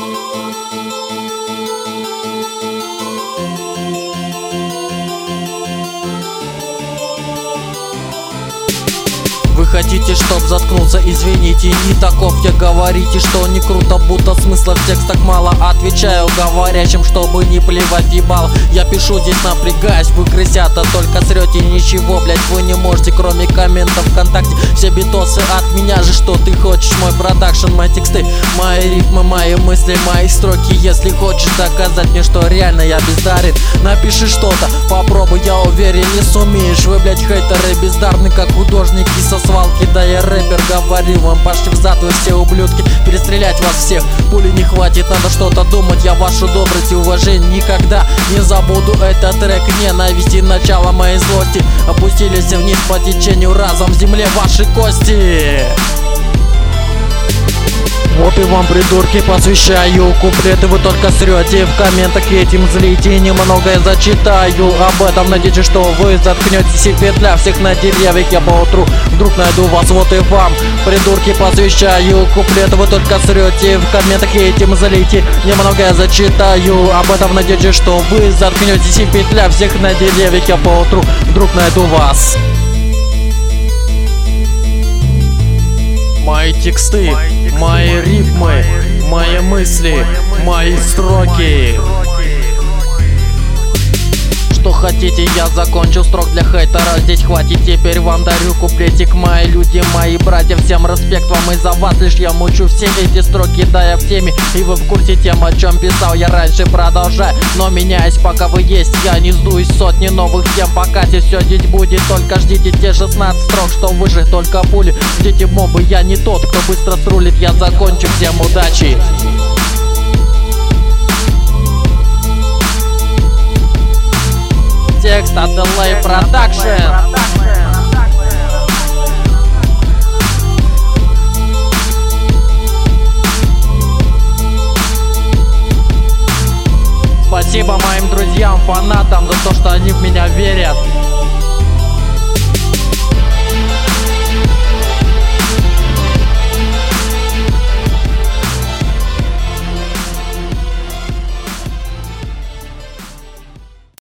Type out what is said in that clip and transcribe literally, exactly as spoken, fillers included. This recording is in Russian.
Вы хотите, чтоб заткнулся, извините, не таков я. Говорите, что не круто, будто смысла в текстах мало. Отвечаю говорящим, чтобы не плевать в ебал. Я пишу здесь напрягаясь, вы крысята только срете. Ничего, блять, вы не можете, кроме комментов ВКонтакте. Все битосы от меня же, что ты хочешь. Мой продакшн, мои тексты, мои рифмы, мои мысли, мои строки. Если хочешь доказать мне, что реально я бездарен, напиши что-то, попробуй, я уверен, не сумеешь. Вы, блять, хейтеры бездарны, как художники со свалки. Да я рэпер, говорю вам, пошли взад, вы все ублюдки. Перестрелять вас всех, пули не хватит, надо что-то думать. Я вашу добрость и уважение никогда не забуду. Этот трек ненависти, начало моей злости. Опустились вниз по течению, разом в земле ваши кости. Вот и вам, придурки, посвящаю куплеты. Вы только срете в комментах, этим злите. Немного я зачитаю об этом, надеюсь, что вы заткнетесь. И петля всех на деревьях, я поутру вдруг найду вас. Вот и вам, придурки, посвящаю куплеты. Вы только срете в комментах, этим злите. Немного я зачитаю об этом, надеюсь, что вы заткнетесь. И петля всех на деревьях, я поутру вдруг найду вас. Мои тексты, мои рифмы, мои мысли, мои строки. Что хотите, я закончил строк для хейтера. Здесь хватит, теперь вам дарю куплетик. Мои люди, мои братья, всем респект вам. Из-за вас лишь я мучу все эти строки. Да, я в теме, и вы в курсе тем, о чем писал я раньше. Продолжаю, но меняюсь, пока вы есть. Я не сдуюсь, сотни новых тем. Пока здесь все здесь будет, только ждите те шестнадцать строк, что выше только пули. Ждите мобы, я не тот, кто быстро срулит. Я закончу, всем удачи. Текст от эл эй Production.